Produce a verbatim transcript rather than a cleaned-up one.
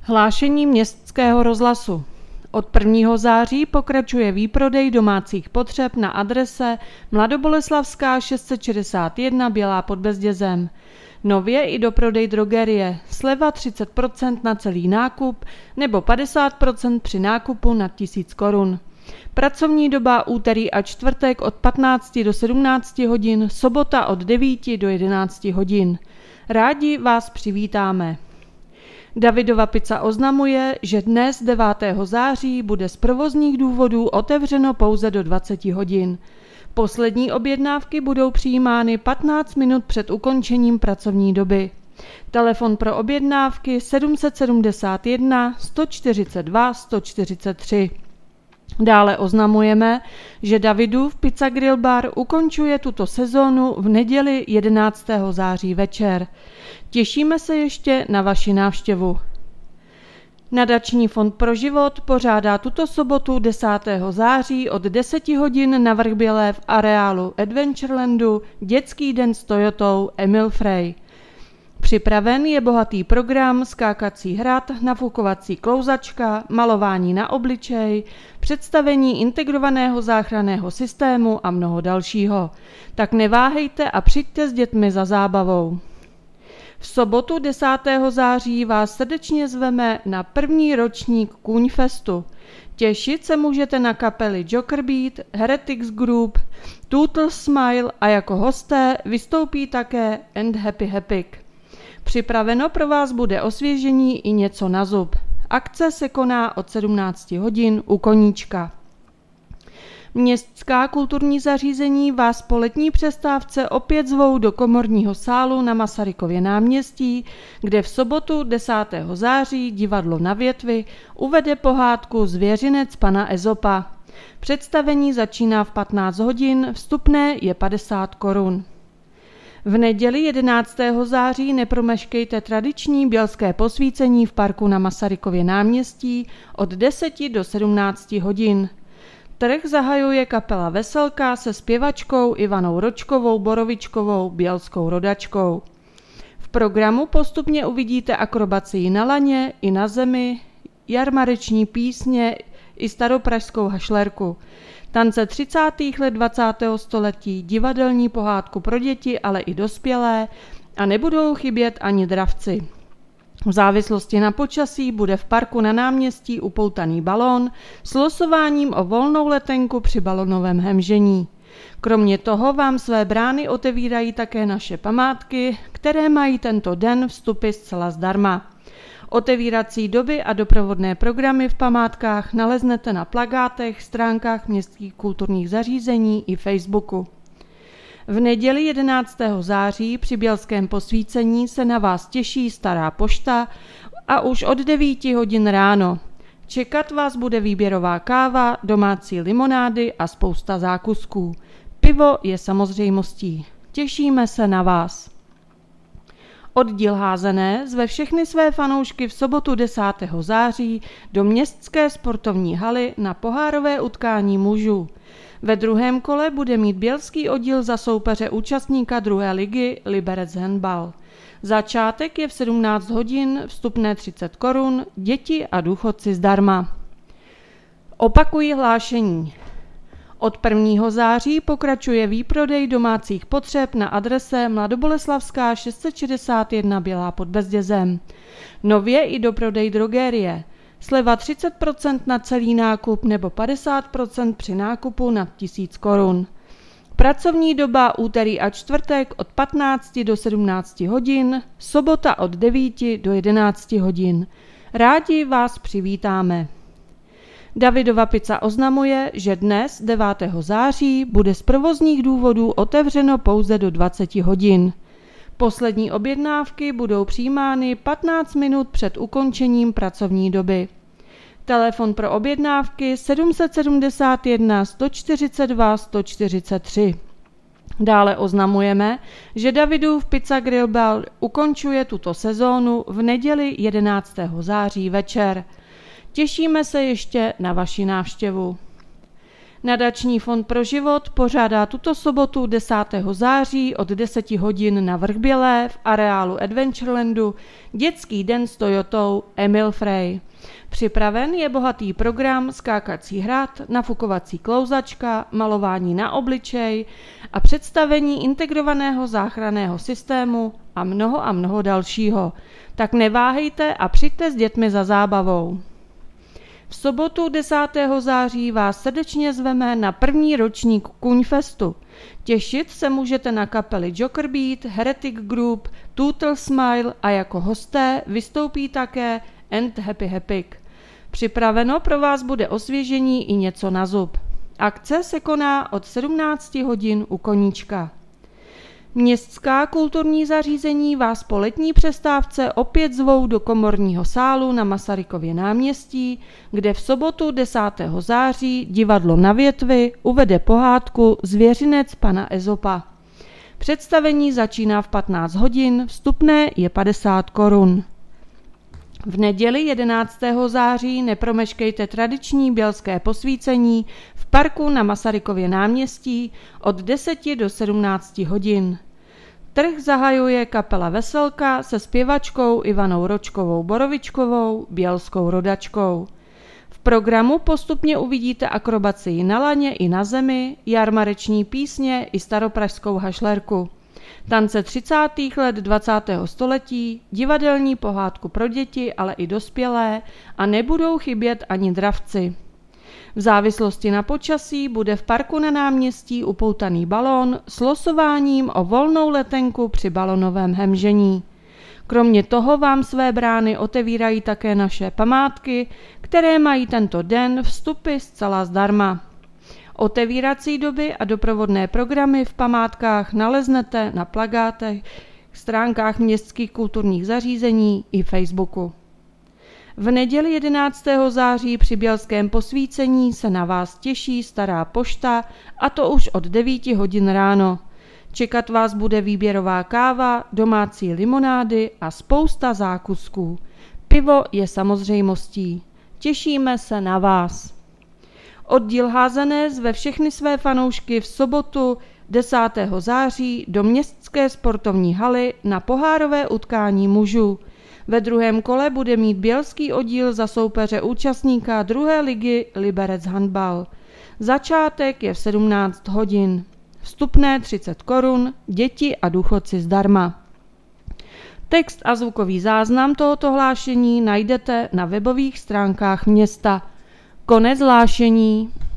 Hlášení Městského rozhlasu. Od prvního září pokračuje výprodej domácích potřeb na adrese Mladoboleslavská šest set šedesát jedna Bělá pod Bezdězem. Nově i doprodej drogerie, sleva třicet procent na celý nákup nebo padesát procent při nákupu nad tisíc korun. Pracovní doba úterý a čtvrtek od patnácti do sedmnácti hodin, sobota od devíti do jedenácti hodin. Rádi vás přivítáme. Davidova pizza oznamuje, že dnes devátého září bude z provozních důvodů otevřeno pouze do dvaceti hodin. Poslední objednávky budou přijímány patnáct minut před ukončením pracovní doby. Telefon pro objednávky sedm set sedmdesát jedna sto čtyřicet dva sto čtyřicet tři. Dále oznamujeme, že Davidův Pizza Grill Bar ukončuje tuto sezónu v neděli jedenáctého září večer. Těšíme se ještě na vaši návštěvu. Nadační fond pro život pořádá tuto sobotu desátého září od deseti hodin na Vrchbělé v areálu Adventurelandu dětský den s Toyotou Emil Frey. Připraven je bohatý program, skákací hrad, nafukovací klouzačka, malování na obličej, představení integrovaného záchranného systému a mnoho dalšího. Tak neváhejte a přijďte s dětmi za zábavou. V sobotu desátého září vás srdečně zveme na první ročník Kůňfestu. Těšit se můžete na kapely Joker Beat, Heretics Group, Total Smile a jako hosté vystoupí také And Happy Happy. Připraveno pro vás bude osvěžení i něco na zub. Akce se koná od sedmnácti hodin u Koníčka. Městská kulturní zařízení vás po letní přestávce opět zvou do komorního sálu na Masarykově náměstí, kde v sobotu desátého září divadlo Na větvi uvede pohádku Zvěřinec pana Ezopa. Představení začíná v patnáct hodin, vstupné je padesát korun. V neděli jedenáctého září nepromeškejte tradiční bělské posvícení v parku na Masarykově náměstí od deseti do sedmnácti hodin. Trh zahajuje kapela Veselka se zpěvačkou Ivanou Ročkovou Borovičkovou bělskou rodačkou. V programu postupně uvidíte akrobacii na laně i na zemi, jarmareční písně i staropražskou hašlerku. Tance třicátých let dvacátého století, divadelní pohádku pro děti, ale i dospělé a nebudou chybět ani dravci. V závislosti na počasí bude v parku na náměstí upoutaný balón s losováním o volnou letenku při balonovém hemžení. Kromě toho vám své brány otevírají také naše památky, které mají tento den vstupy zcela zdarma. Otevírací doby a doprovodné programy v památkách naleznete na plakátech, stránkách městských kulturních zařízení i Facebooku. V neděli jedenáctého září při bělském posvícení se na vás těší Stará pošta a už od devíti hodin ráno. Čekat vás bude výběrová káva, domácí limonády a spousta zákusků. Pivo je samozřejmostí. Těšíme se na vás. Oddíl Házené zve všechny své fanoušky v sobotu desátého září do městské sportovní haly na pohárové utkání mužů. Ve druhém kole bude mít bělský oddíl za soupeře účastníka druhé ligy Liberec Handball. Začátek je v sedmnáct hodin, vstupné třicet korun, děti a důchodci zdarma. Opakují hlášení. Od prvního září pokračuje výprodej domácích potřeb na adrese Mladoboleslavská šest set šedesát jedna Bělá pod Bezdězem. Nově i doprodej drogerie. Sleva třicet procent na celý nákup nebo padesát procent při nákupu nad tisíc korun. Pracovní doba úterý a čtvrtek od patnácti do sedmnácti hodin, sobota od devíti do jedenácti hodin. Rádi vás přivítáme. Davidova pizza oznamuje, že dnes devátého září bude z provozních důvodů otevřeno pouze do dvaceti hodin. Poslední objednávky budou přijímány patnáct minut před ukončením pracovní doby. Telefon pro objednávky sedm set sedmdesát jedna sto čtyřicet dva sto čtyřicet tři. Dále oznamujeme, že Davidův Pizza Grill Bar ukončuje tuto sezónu v neděli jedenáctého září večer. Těšíme se ještě na vaši návštěvu. Nadační fond pro život pořádá tuto sobotu desátého září od deseti hodin na Vrchbělé v areálu Adventurelandu dětský den s Toyotou Emil Frey. Připraven je bohatý program skákací hrad, nafukovací klouzačka, malování na obličej a představení integrovaného záchranného systému a mnoho a mnoho dalšího. Tak neváhejte a přijďte s dětmi za zábavou. V sobotu desátého září vás srdečně zveme na první ročník Kuňfestu. Těšit se můžete na kapely Joker Beat, Heretic Group, Total Smile a jako hosté vystoupí také And Happy Happy. Připraveno pro vás bude osvěžení i něco na zub. Akce se koná od sedmnácti hodin u Koníčka. Městská kulturní zařízení vás po letní přestávce opět zvou do komorního sálu na Masarykově náměstí, kde v sobotu desátého září divadlo Na větvi uvede pohádku Zvěřinec pana Ezopa. Představení začíná v patnáct hodin, vstupné je padesát korun. V neděli jedenáctého září nepromeškejte tradiční bělské posvícení v parku na Masarykově náměstí od deseti do sedmnácti hodin. Trh zahajuje kapela Veselka se zpěvačkou Ivanou Ročkovou Borovičkovou, bělskou rodačkou. V programu postupně uvidíte akrobacii na laně i na zemi, jarmareční písně i staropražskou hašlerku. Tance třicátých let dvacátého století, divadelní pohádku pro děti, ale i dospělé a nebudou chybět ani dravci. V závislosti na počasí bude v parku na náměstí upoutaný balón s losováním o volnou letenku při balonovém hemžení. Kromě toho vám své brány otevírají také naše památky, které mají tento den vstupy zcela zdarma. Otevírací doby a doprovodné programy v památkách naleznete na plakátech, stránkách městských kulturních zařízení i Facebooku. V neděli jedenáctého září při bělském posvícení se na vás těší Stará pošta, a to už od devíti hodin ráno. Čekat vás bude výběrová káva, domácí limonády a spousta zákusků. Pivo je samozřejmostí. Těšíme se na vás. Oddíl Házené zve všechny své fanoušky v sobotu desátého září do městské sportovní haly na pohárové utkání mužů. Ve druhém kole bude mít bělský oddíl za soupeře účastníka druhé ligy Liberec handbal. Začátek je v sedmnáct hodin. Vstupné třicet korun, děti a důchodci zdarma. Text a zvukový záznam tohoto hlášení najdete na webových stránkách města. Konec hlášení.